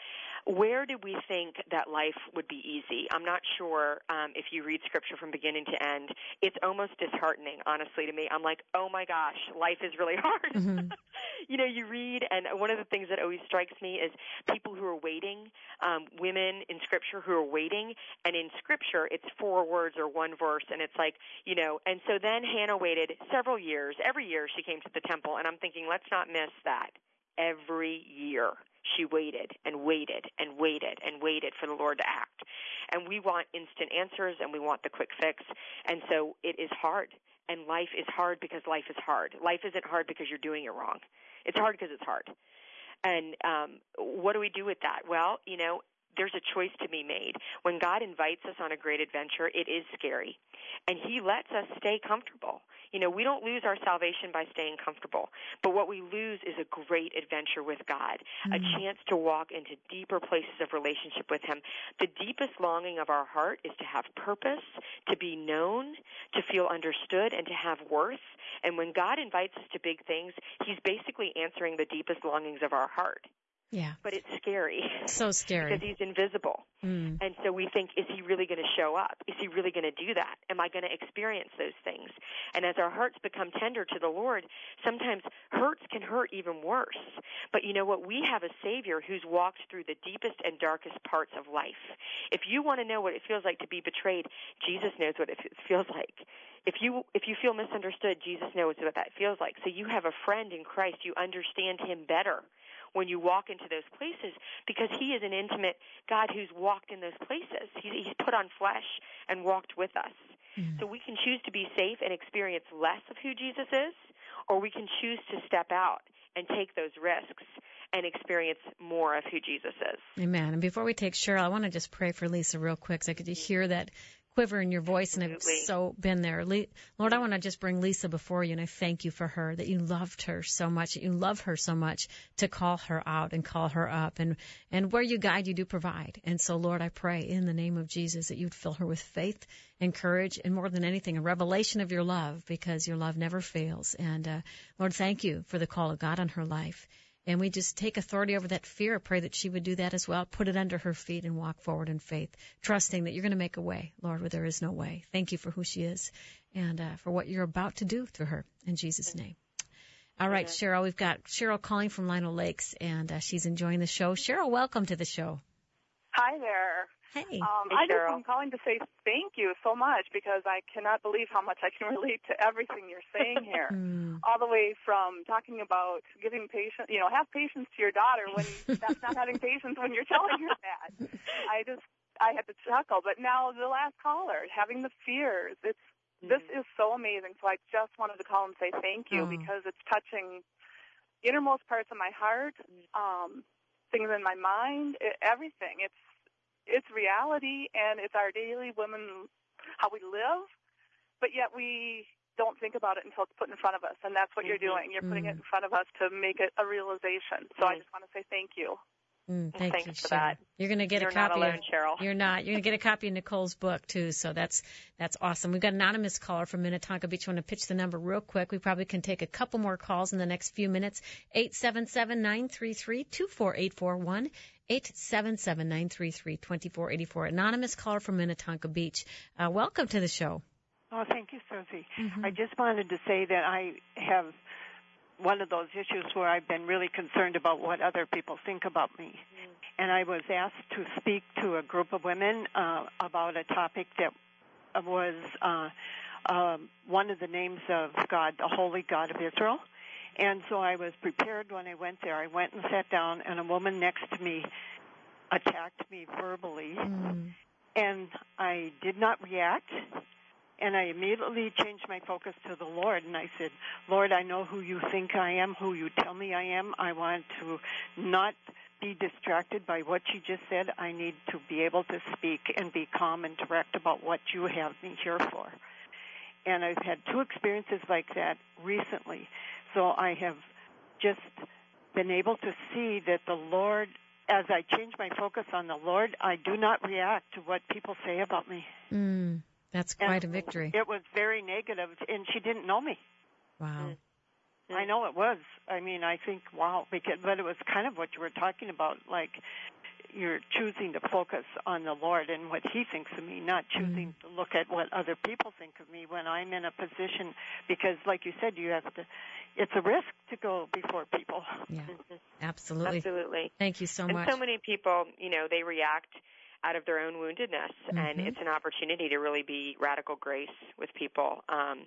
[SPEAKER 3] Where did we think that life would be easy? I'm not sure if you read Scripture from beginning to end. It's almost disheartening, honestly, to me. I'm like, oh, my gosh, life is really hard.
[SPEAKER 1] Mm-hmm.
[SPEAKER 3] You read, and one of the things that always strikes me is people who are waiting, women in Scripture who are waiting, and in Scripture it's 4 words or 1 verse, and it's like, and so then Hannah waited several years. Every year she came to the temple, and I'm thinking, let's not miss that. Every year she waited and waited and waited and waited for the Lord to act. And we want instant answers and we want the quick fix. And so it is hard. And life is hard because life is hard. Life isn't hard because you're doing it wrong. It's hard because it's hard. And what do we do with that? Well, there's a choice to be made. When God invites us on a great adventure, it is scary. And he lets us stay comfortable. We don't lose our salvation by staying comfortable. But what we lose is a great adventure with God, a chance to walk into deeper places of relationship with him. The deepest longing of our heart is to have purpose, to be known, to feel understood, and to have worth. And when God invites us to big things, he's basically answering the deepest longings of our heart.
[SPEAKER 1] Yeah.
[SPEAKER 3] But it's scary.
[SPEAKER 1] So scary.
[SPEAKER 3] Because he's invisible. And so we think, is he really going to show up? Is he really going to do that? Am I going to experience those things? And as our hearts become tender to the Lord, sometimes hurts can hurt even worse. But you know what? We have a Savior who's walked through the deepest and darkest parts of life. If you want to know what it feels like to be betrayed, Jesus knows what it feels like. If you feel misunderstood, Jesus knows what that feels like. So you have a friend in Christ. You understand him better when you walk into those places because he is an intimate God who's walked in those places. He's put on flesh and walked with us. So we can choose to be safe and experience less of who Jesus is, or we can choose to step out and take those risks and experience more of who Jesus is.
[SPEAKER 1] Amen. And before we take Cheryl, I want to just pray for Lisa real quick so I could hear that quiver in your voice, and I've so been there. Lord, I want to just bring Lisa before you, and I thank you for her, that you loved her so much, that you love her so much to call her out and call her up, and where you guide, you do provide. And so, Lord, I pray in the name of Jesus that you'd fill her with faith and courage, and more than anything, a revelation of your love, because your love never fails. And Lord, thank you for the call of God on her life. And we just take authority over that fear. I pray that she would do that as well. Put it under her feet and walk forward in faith, trusting that you're going to make a way, Lord, where there is no way. Thank you for who she is and for what you're about to do through her. In Jesus' name. All right, Cheryl, we've got Cheryl calling from Lino Lakes, and she's enjoying the show. Cheryl, welcome to the show.
[SPEAKER 6] Hi there.
[SPEAKER 1] Hey.
[SPEAKER 6] I'm calling to say thank you so much because I cannot believe how much I can relate to everything you're saying here. All the way from talking about giving patience, have patience to your daughter when that's not having patience when you're telling her that. I had to chuckle. But now the last caller, having the fears, this is so amazing. So I just wanted to call and say thank you because it's touching innermost parts of my heart, things in my mind, everything. It's reality, and it's our daily women, how we live, but yet we don't think about it until it's put in front of us, and that's what you're doing. You're putting it in front of us to make it a realization. So I just want to say thank you.
[SPEAKER 1] Thanks
[SPEAKER 3] you,
[SPEAKER 1] for
[SPEAKER 3] Cheryl.
[SPEAKER 1] that. You're going to get
[SPEAKER 3] You're
[SPEAKER 1] a copy.
[SPEAKER 3] Not alone, Cheryl.
[SPEAKER 1] You're not. You're going to get a copy of Nicole's book too. So that's awesome. We've got an anonymous caller from Minnetonka Beach. I want to pitch the number real quick. We probably can take a couple more calls in the next few minutes. 877-933-2484. 877-933-2484. Anonymous caller from Minnetonka Beach. Welcome to the show.
[SPEAKER 7] Oh, thank you, Susie. I just wanted to say that I have one of those issues where I've been really concerned about what other people think about me. And I was asked to speak to a group of women about a topic that was one of the names of God, the Holy God of Israel. And so I was prepared when I went there. I went and sat down, and a woman next to me attacked me verbally. And I did not react. And I immediately changed my focus to the Lord, and I said, Lord, I know who you think I am, who you tell me I am. I want to not be distracted by what you just said. I need to be able to speak and be calm and direct about what you have me here for. And I've had 2 experiences like that recently. So I have just been able to see that the Lord, as I change my focus on the Lord, I do not react to what people say about me.
[SPEAKER 1] That's quite a victory.
[SPEAKER 7] It was very negative, and she didn't know me.
[SPEAKER 1] Wow.
[SPEAKER 7] I know it was. I mean, I think, wow, but it was kind of what you were talking about, like you're choosing to focus on the Lord and what He thinks of me, not choosing to look at what other people think of me when I'm in a position, because like you said, you have to, it's a risk to go before people.
[SPEAKER 1] Yeah, absolutely. Thank you so much.
[SPEAKER 3] And so many people, they react out of their own woundedness, and it's an opportunity to really be radical grace with people.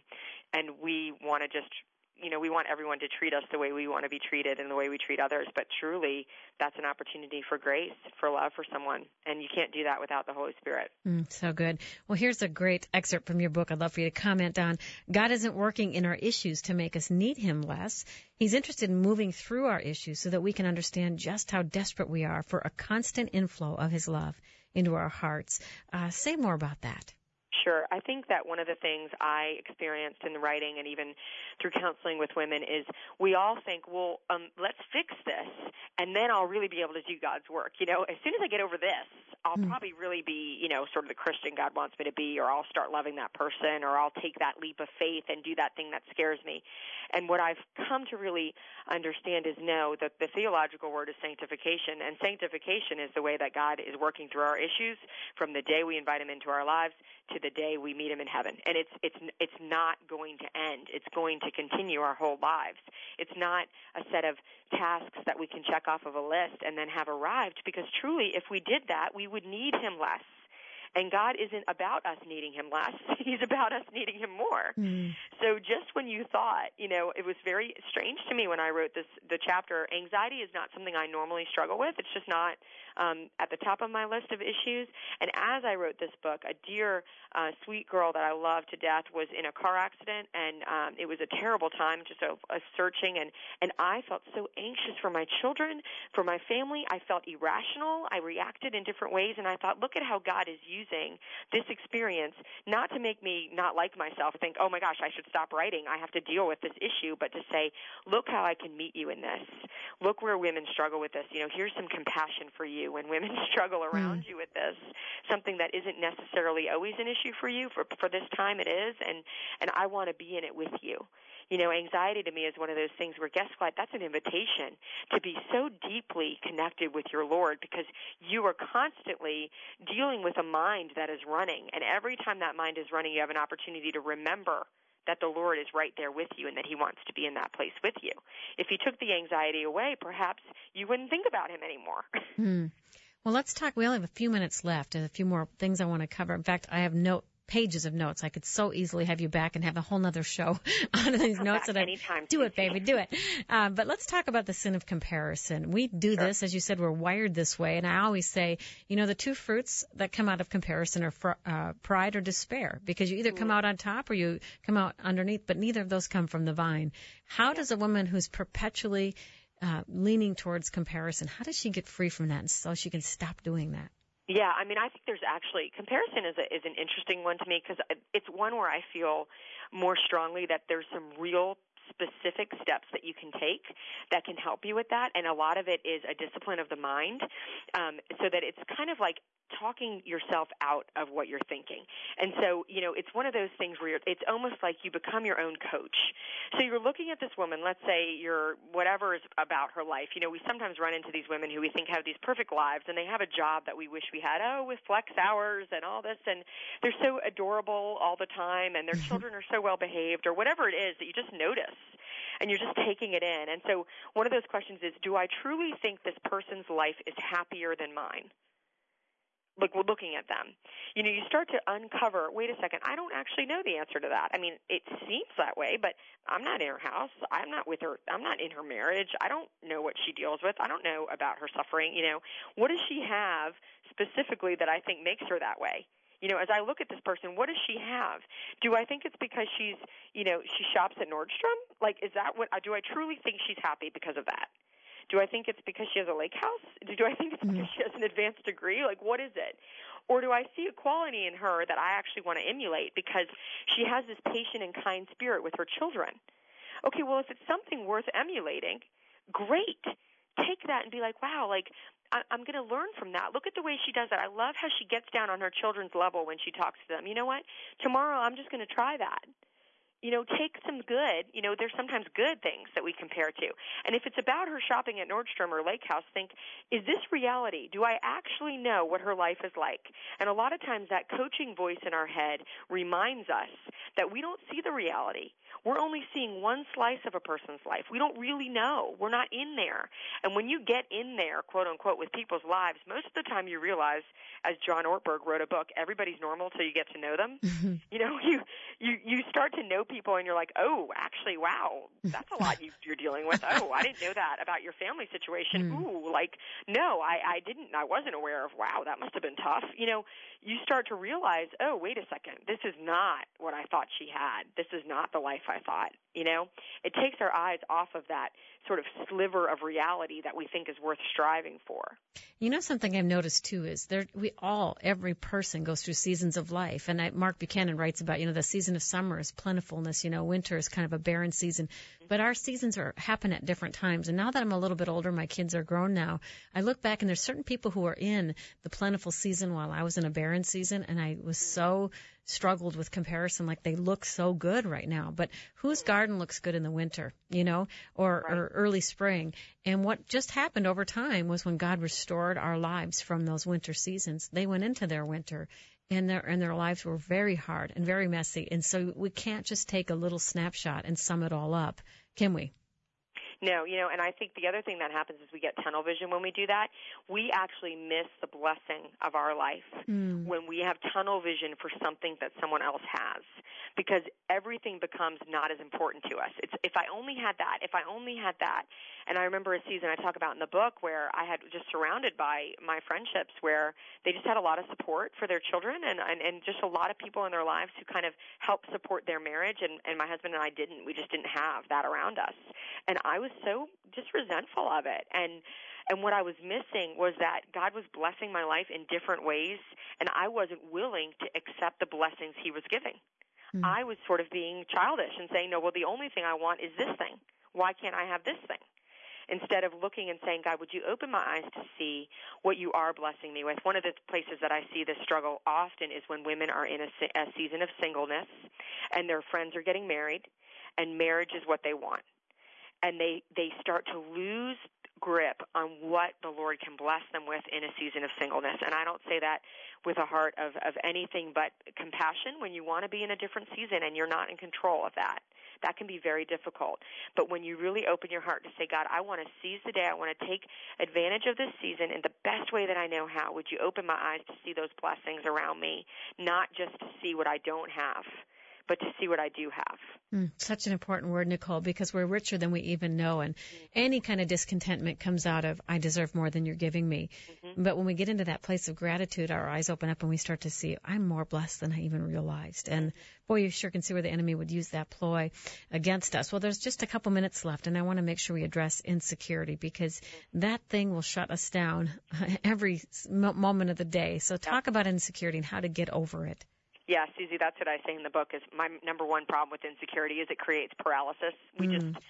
[SPEAKER 3] And we want to just, we want everyone to treat us the way we want to be treated and the way we treat others, but truly that's an opportunity for grace, for love for someone, and you can't do that without the Holy Spirit.
[SPEAKER 1] So good. Well, here's a great excerpt from your book I'd love for you to comment on. God isn't working in our issues to make us need Him less. He's interested in moving through our issues so that we can understand just how desperate we are for a constant inflow of His love into our hearts. Say more about that.
[SPEAKER 3] Sure. I think that one of the things I experienced in the writing and even through counseling with women is we all think, well, let's fix this, and then I'll really be able to do God's work. As soon as I get over this, I'll probably really be, sort of the Christian God wants me to be, or I'll start loving that person, or I'll take that leap of faith and do that thing that scares me. And what I've come to really understand is that the theological word is sanctification, and sanctification is the way that God is working through our issues from the day we invite Him into our lives to the day we meet Him in heaven. And it's not going to end. It's going to continue our whole lives. It's not a set of tasks that we can check off of a list and then have arrived, because truly, if we did that, we would need Him less. And God isn't about us needing Him less. He's about us needing Him more. So just when you thought, it was very strange to me when I wrote the chapter, anxiety is not something I normally struggle with. It's just not at the top of my list of issues. And as I wrote this book, a dear, sweet girl that I love to death was in a car accident, and it was a terrible time, just a searching, and I felt so anxious for my children, for my family. I felt irrational. I reacted in different ways, and I thought, look at how God is using this experience not to make me not like myself, think, oh my gosh, I should stop writing, I have to deal with this issue, but to say, look how I can meet you in this. Look where women struggle with this. Here's some compassion for you when women struggle around you with this, something that isn't necessarily always an issue for you. For this time it is, and I want to be in it with you. Anxiety to me is one of those things where, guess what, that's an invitation to be so deeply connected with your Lord, because you are constantly dealing with a mind that is running, and every time that mind is running, you have an opportunity to remember that the Lord is right there with you and that He wants to be in that place with you. If He took the anxiety away, perhaps you wouldn't think about Him anymore.
[SPEAKER 1] Well, let's talk. We only have a few minutes left and a few more things I want to cover. In fact, I have pages of notes. I could so easily have you back and have a whole nother show on these notes.
[SPEAKER 3] Anytime.
[SPEAKER 1] Do it, baby, do it. But let's talk about the sin of comparison. We do this, as you said, we're wired this way. And I always say, the two fruits that come out of comparison are pride or despair, because you either come out on top or you come out underneath, but neither of those come from the vine. How does a woman who's perpetually leaning towards comparison, how does she get free from that so she can stop doing that?
[SPEAKER 3] Yeah, I mean, I think there's actually comparison is an interesting one to me, because it's one where I feel more strongly that there's some real specific steps that you can take that can help you with that, and a lot of it is a discipline of the mind, so that it's kind of like talking yourself out of what you're thinking. And so, it's one of those things where it's almost like you become your own coach. So you're looking at this woman, let's say whatever is about her life. We sometimes run into these women who we think have these perfect lives, and they have a job that we wish we had, with flex hours and all this, and they're so adorable all the time, and their children are so well behaved, or whatever it is that you just notice, and you're just taking it in. And so one of those questions is, do I truly think this person's life is happier than mine? Like, we're looking at them. You start to uncover, wait a second, I don't actually know the answer to that. I mean, it seems that way, but I'm not in her house. I'm not with her. I'm not in her marriage. I don't know what she deals with. I don't know about her suffering. What does she have specifically that I think makes her that way? As I look at this person, what does she have? Do I think it's because she shops at Nordstrom? Like, is that do I truly think she's happy because of that? Do I think it's because she has a lake house? Do I think it's because she has an advanced degree? Like, what is it? Or do I see a quality in her that I actually want to emulate because she has this patient and kind spirit with her children? Okay, well, if it's something worth emulating, great. Take that and be like, wow, like, I'm going to learn from that. Look at the way she does that. I love how she gets down on her children's level when she talks to them. You know what? Tomorrow I'm just going to try that. Take some good, there's sometimes good things that we compare to. And if it's about her shopping at Nordstrom or Lake House, think, is this reality? Do I actually know what her life is like? And a lot of times that coaching voice in our head reminds us that we don't see the reality. We're only seeing one slice of a person's life. We don't really know. We're not in there. And when you get in there, quote unquote, with people's lives, most of the time you realize, as John Ortberg wrote a book, everybody's normal till you get to know them. You start to know people and you're like, oh, actually, wow, that's a lot you're dealing with. Oh, I didn't know that about your family situation. Ooh, like, no, I didn't. I wasn't aware of, wow, that must have been tough. You start to realize, oh, wait a second, this is not what I thought she had. This is not the life I thought. It takes our eyes off of that sort of sliver of reality that we think is worth striving for.
[SPEAKER 1] Something I've noticed too is every person goes through seasons of life. And Mark Buchanan writes about, the season of summer is plentifulness, winter is kind of a barren season. But our seasons happen at different times. And now that I'm a little bit older, my kids are grown now, I look back and there's certain people who are in the plentiful season while I was in a barren season. And I was so struggled with comparison, like they look so good right now. But whose garden looks good in the winter, or early spring? And what just happened over time was when God restored our lives from those winter seasons, they went into their winter. And their lives were very hard and very messy. And so we can't just take a little snapshot and sum it all up, can we?
[SPEAKER 3] No, and I think the other thing that happens is we get tunnel vision when we do that. We actually miss the blessing of our life when we have tunnel vision for something that someone else has, because everything becomes not as important to us. It's, if I only had that, if I only had that. And I remember a season I talk about in the book where I had just surrounded by my friendships where they just had a lot of support for their children and just a lot of people in their lives who kind of helped support their marriage. And my husband and I didn't. We just didn't have that around us. And I was so just resentful of it. And what I was missing was that God was blessing my life in different ways, and I wasn't willing to accept the blessings he was giving. I was sort of being childish and saying, no, well, the only thing I want is this thing. Why can't I have this thing? Instead of looking and saying, God, would you open my eyes to see what you are blessing me with? One of the places that I see this struggle often is when women are in a season of singleness and their friends are getting married, and marriage is what they want. And they start to lose grip on what the Lord can bless them with in a season of singleness. And I don't say that with a heart of anything but compassion when you want to be in a different season and you're not in control of that. That can be very difficult. But when you really open your heart to say, God, I want to seize the day. I want to take advantage of this season in the best way that I know how. Would you open my eyes to see those blessings around me, not just to see what I don't have, but to see what I do have.
[SPEAKER 1] Such an important word, Nicole, because we're richer than we even know. And any kind of discontentment comes out of, I deserve more than you're giving me. Mm-hmm. But when we get into that place of gratitude, our eyes open up and we start to see, I'm more blessed than I even realized. And boy, you sure can see where the enemy would use that ploy against us. Well, there's just a couple minutes left, and I want to make sure we address insecurity, because that thing will shut us down every moment of the day. So talk about insecurity and how to get over it.
[SPEAKER 3] Yeah, Susie, that's what I say in the book. Is my number one problem with insecurity is it creates paralysis. We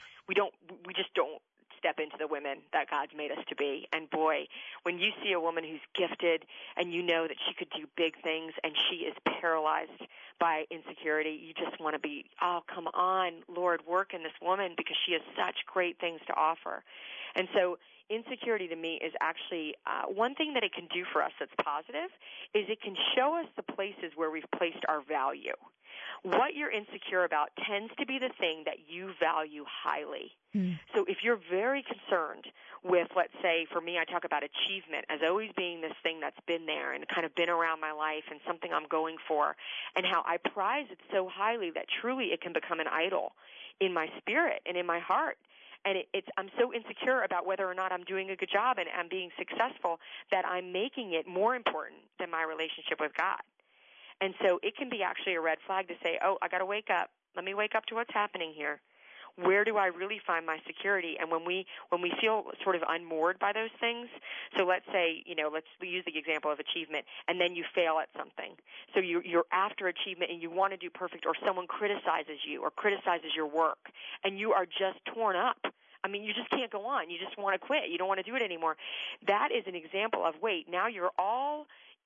[SPEAKER 3] just don't step into the women that God's made us to be. And boy, when you see a woman who's gifted and you know that she could do big things and she is paralyzed by insecurity, you just want to be, oh, come on, Lord, work in this woman because she has such great things to offer. And so insecurity to me is actually one thing that it can do for us that's positive is it can show us the places where we've placed our value. What you're insecure about tends to be the thing that you value highly. So if you're very concerned with, let's say, for me, I talk about achievement as always being this thing that's been there and kind of been around my life and something I'm going for, and how I prize it so highly that truly it can become an idol in my spirit and in my heart. And I'm so insecure about whether or not I'm doing a good job and I'm being successful that I'm making it more important than my relationship with God. And so it can be actually a red flag to say, oh, I got to wake up. Let me wake up to what's happening here. Where do I really find my security? And when we feel sort of unmoored by those things, so let's say, let's use the example of achievement, and then you fail at something. So you're after achievement and you want to do perfect, or someone criticizes you or criticizes your work, and you are just torn up. I mean, you just can't go on. You just want to quit. You don't want to do it anymore. That is an example of, wait, now you're all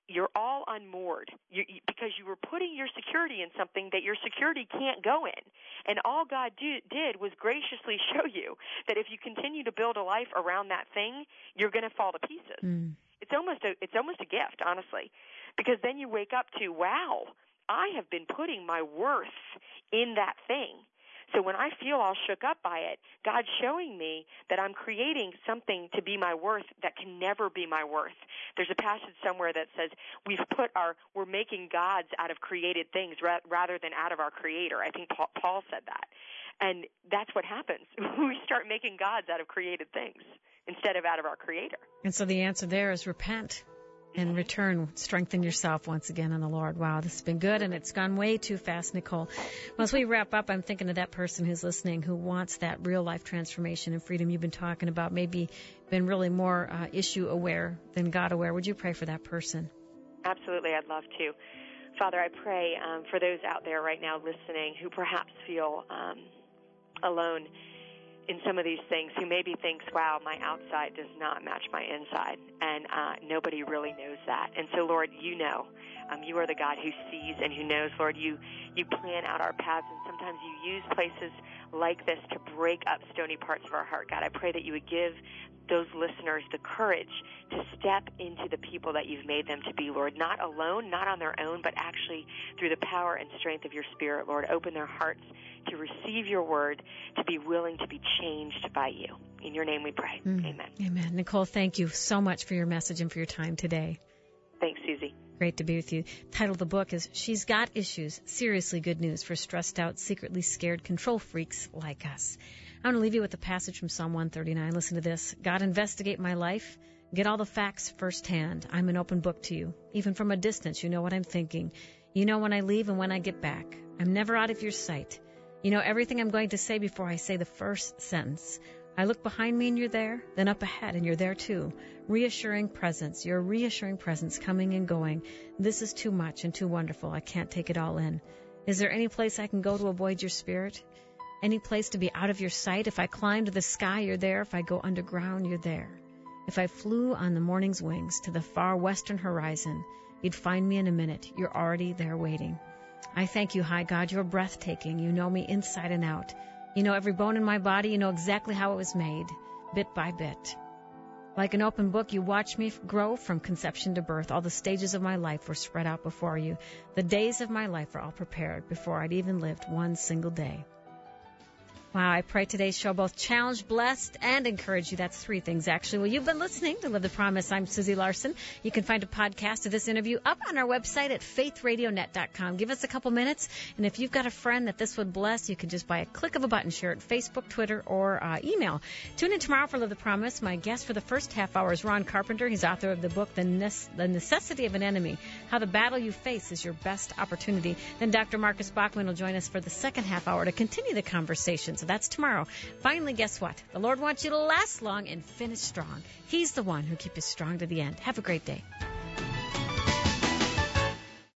[SPEAKER 3] unmoored because you were putting your security in something that your security can't go in. And all God did was graciously show you that if you continue to build a life around that thing, you're going to fall to pieces. It's almost a gift, honestly, because then you wake up to, wow, I have been putting my worth in that thing. So when I feel all shook up by it, God's showing me that I'm creating something to be my worth that can never be my worth. There's a passage somewhere that says we're making gods out of created things rather than out of our Creator. I think Paul said that. And that's what happens. We start making gods out of created things instead of out of our Creator.
[SPEAKER 1] And so the answer there is repent. And return, strengthen yourself once again in the Lord. Wow, this has been good, and it's gone way too fast, Nicole. Well, as we wrap up, I'm thinking of that person who's listening who wants that real-life transformation and freedom you've been talking about, maybe been really more issue-aware than God-aware. Would you pray for that person?
[SPEAKER 3] Absolutely, I'd love to. Father, I pray for those out there right now listening who perhaps feel alone in some of these things, who maybe thinks, wow, my outside does not match my inside, and nobody really knows that. And so, Lord, you know. You are the God who sees and who knows. Lord, you plan out our paths, and sometimes you use places like this to break up stony parts of our heart. God, I pray that you would give those listeners the courage to step into the people that you've made them to be, Lord, not alone, not on their own, but actually through the power and strength of your Spirit, Lord. Open their hearts to receive your word, to be willing to be changed by you. In your name we pray. Amen.
[SPEAKER 1] Amen. Nicole, thank you so much for your message and for your time today.
[SPEAKER 3] Thanks, Susie.
[SPEAKER 1] Great to be with you. The title of the book is She's Got Issues, Seriously Good News for Stressed Out, Secretly Scared Control Freaks Like Us. I want to leave you with a passage from Psalm 139. Listen to this. God, investigate my life. Get all the facts firsthand. I'm an open book to you. Even from a distance, you know what I'm thinking. You know when I leave and when I get back. I'm never out of your sight. You know everything I'm going to say before I say the first sentence. I look behind me and you're there, then up ahead and you're there too. Reassuring presence, your reassuring presence coming and going. This is too much and too wonderful. I can't take it all in. Is there any place I can go to avoid your spirit? Any place to be out of your sight? If I climb to the sky, you're there. If I go underground, you're there. If I flew on the morning's wings to the far western horizon, you'd find me in a minute. You're already there waiting. I thank you, high God. You're breathtaking. You know me inside and out. You know every bone in my body. You know exactly how it was made, bit by bit. Like an open book, you watched me grow from conception to birth. All the stages of my life were spread out before you. The days of my life were all prepared before I'd even lived one single day. Wow, I pray today's show both challenged, blessed, and encouraged you. That's 3 things, actually. Well, you've been listening to Live the Promise. I'm Susie Larson. You can find a podcast of this interview up on our website at faithradionet.com. Give us a couple minutes, and if you've got a friend that this would bless, you can just by a click of a button share it Facebook, Twitter, or email. Tune in tomorrow for Live the Promise. My guest for the first half hour is Ron Carpenter. He's author of the book, The Necessity of an Enemy, How the Battle You Face is Your Best Opportunity. Then Dr. Marcus Bachman will join us for the second half hour to continue the conversation. So that's tomorrow. Finally, guess what? The Lord wants you to last long and finish strong. He's the one who keeps you strong to the end. Have a great day.